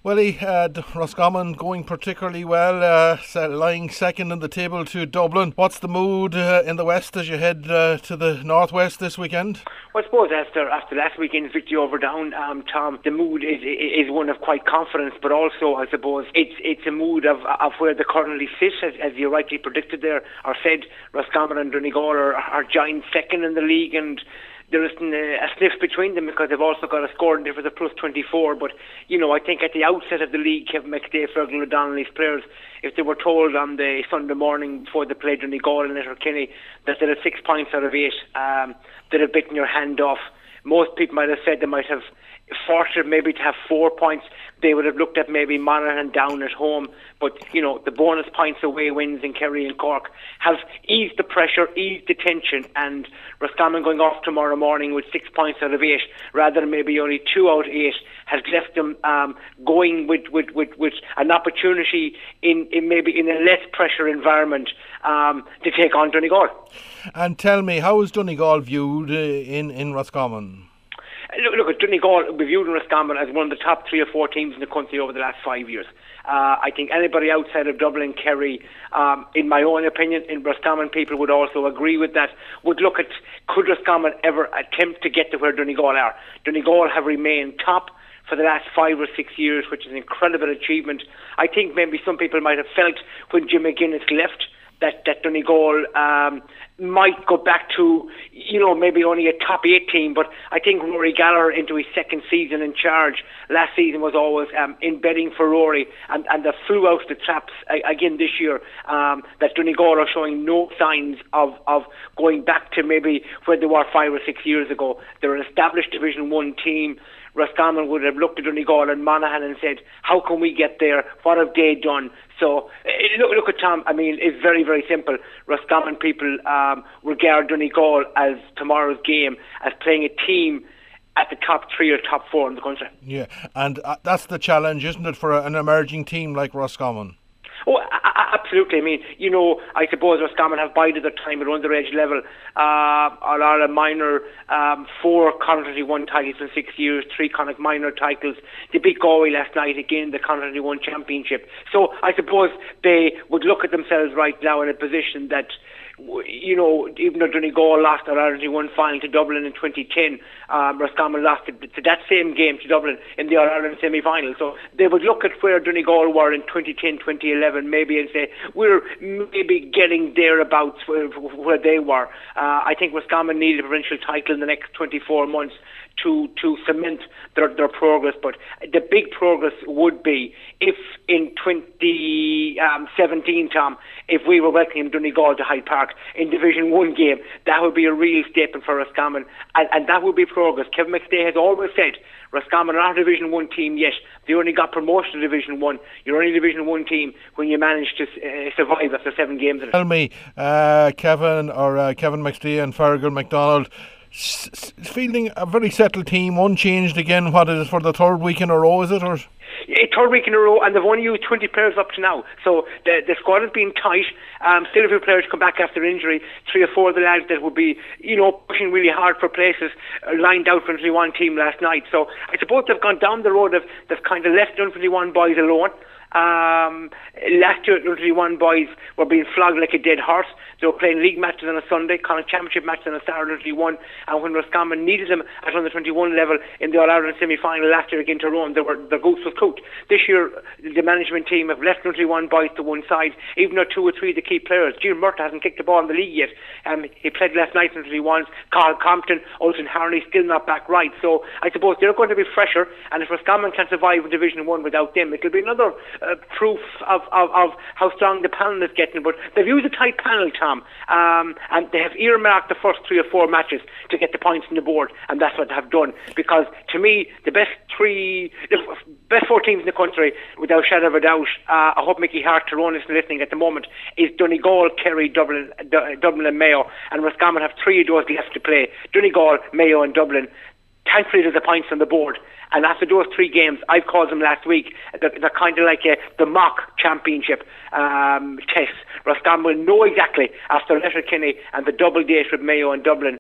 Well, he had Roscommon going particularly well, lying second in the table to Dublin. What's the mood in the west as you head to the northwest this weekend? Well, I suppose after last weekend's victory over Down, Tom, the mood is one of quite confidence, but also I suppose it's a mood of where they currently sit, as you rightly predicted there, or said. Roscommon and Donegal are joint second in the league, and there isn't a sniff between them because they've also got a scoring difference of plus 24. But, I think at the outset of the league, Kevin McStay, Fergal O'Donnell, these players, if they were told on the Sunday morning before they played Donegal and Letterkenny that they had 6 points out of 8, they'd have bitten your hand off. Most people might have said they might have fortunate maybe to have 4 points. They would have looked at maybe Monaghan down at home, but the bonus points away wins in Kerry and Cork have eased the pressure, eased the tension, and Roscommon going off tomorrow morning with 6 points out of 8 rather than maybe only 2 out of 8 has left them going with an opportunity in maybe in a less pressure environment to take on Donegal. And tell me, how is Donegal viewed in Roscommon? Look, Donegal will be viewed in Roscommon as one of the top 3 or 4 teams in the country over the last 5 years. I think anybody outside of Dublin, Kerry, in my own opinion, in Roscommon, people would also agree with that, would look at could Roscommon ever attempt to get to where Donegal are. Donegal have remained top for the last 5 or 6 years, which is an incredible achievement. I think maybe some people might have felt when Jim McGuinness left that Donegal might go back to, maybe only a top 8 team, but I think Rory Gallagher into his second season in charge last season was always in betting for Rory, and they flew out the traps again this year, that Donegal are showing no signs of going back to maybe where they were 5 or 6 years ago. They're an established Division 1 team. Roscommon would have looked at Donegal and Monaghan and said, how can we get there? What have they done? So look at Tom. I mean, it's very, very simple. Roscommon people regard Donegal as tomorrow's game as playing a team at the top 3 or top 4 in the country. Yeah, and that's the challenge, isn't it, for an emerging team like Roscommon? Oh, absolutely. I mean, I suppose Roscommon have bided their time at underage level. A minor, 4 Connacht 1 titles in 6 years, 3 Connacht minor titles. They beat Galway last night again, the Connacht 1 championship. So I suppose they would look at themselves right now in a position that, even though Donegal lost their Ireland 1 final to Dublin in 2010, Roscommon lost to that same game to Dublin in the All-Ireland semi-final. So they would look at where Donegal were in 2010, 2011 maybe and say, we're maybe getting thereabouts where they were. I think Roscommon needed a provincial title in the next 24 months to cement their progress, but the big progress would be if in 2017, Tom, if we were welcoming Donegal to Hyde Park in Division 1 game, that would be a real statement for Roscommon, and that would be progress. Kevin McStay has always said Roscommon are not a Division 1 team yet. They only got promotion to Division 1. You're only a Division 1 team when you manage to survive after 7 games in it. Tell me, Kevin McStay and Fergal MacDonald, fielding a very settled team, unchanged again. What is it for the 3rd week in a row, is it? Or? Yeah, 3rd week in a row, and they've only used 20 players up to now. So the squad has been tight. Still a few players come back after injury. 3 or 4 of the lads that would be, pushing really hard for places lined out for the 21 team last night. So I suppose they've gone down the road. They've kind of left the 21 boys alone. Last year, the 21 boys were being flogged like a dead horse. They were playing league matches on a Sunday, Connacht Championship matches on a Saturday, 21, and when Roscommon needed them at under 21 level in the All-Ireland semi-final last year against Tyrone, the goose was cooked. This year, the management team have left 21 boys to one side, even though 2 or 3 of the key players. Gene Murtagh hasn't kicked the ball in the league yet. He played last night in 21s. Carl Compton, Olsen Harney still not back right. So I suppose they're going to be fresher, and if Roscommon can survive in Division 1 without them, it'll be another proof of how strong the panel is getting. But they've used a tight panel, Tom, and they have earmarked the first 3 or 4 matches to get the points on the board, and that's what they have done. Because to me, the best 4 teams in the country, without a shadow of a doubt, I hope Mickey Hart, Tyrone isn't listening at the moment, is Donegal, Kerry, Dublin and Mayo, and Roscommon have 3 of those left to play. Donegal, Mayo and Dublin. Thankfully there's a points on the board, and after those 3 games, I've called them last week, they're kind of like the mock championship test. Roscommon will know exactly after Letterkenny and the double date with Mayo and Dublin